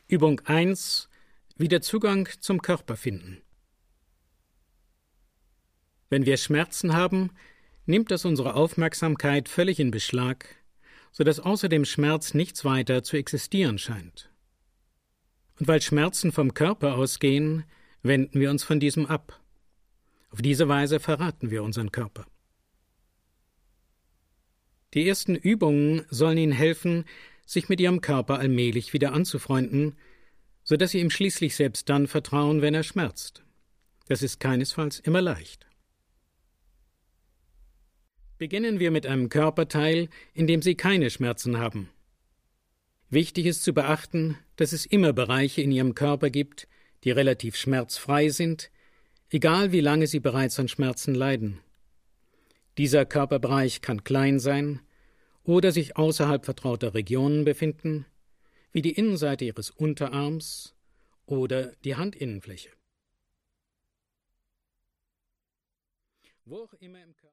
Übung 1: Wieder Zugang zum Körper finden. Wenn wir Schmerzen haben, nimmt das unsere Aufmerksamkeit völlig in Beschlag, sodass außer dem Schmerz nichts weiter zu existieren scheint. Und weil Schmerzen vom Körper ausgehen, wenden wir uns von diesem ab. Auf diese Weise verraten wir unseren Körper. Die ersten Übungen sollen Ihnen helfen, sich mit Ihrem Körper allmählich wieder anzufreunden, sodass Sie ihm schließlich selbst dann vertrauen, wenn er schmerzt. Das ist keinesfalls immer leicht. Beginnen wir mit einem Körperteil, in dem Sie keine Schmerzen haben. Wichtig ist zu beachten, dass es immer Bereiche in Ihrem Körper gibt, die relativ schmerzfrei sind, egal wie lange Sie bereits an Schmerzen leiden. Dieser Körperbereich kann klein sein oder sich außerhalb vertrauter Regionen befinden, wie die Innenseite Ihres Unterarms oder die Handinnenfläche. Wo auch immer im Körper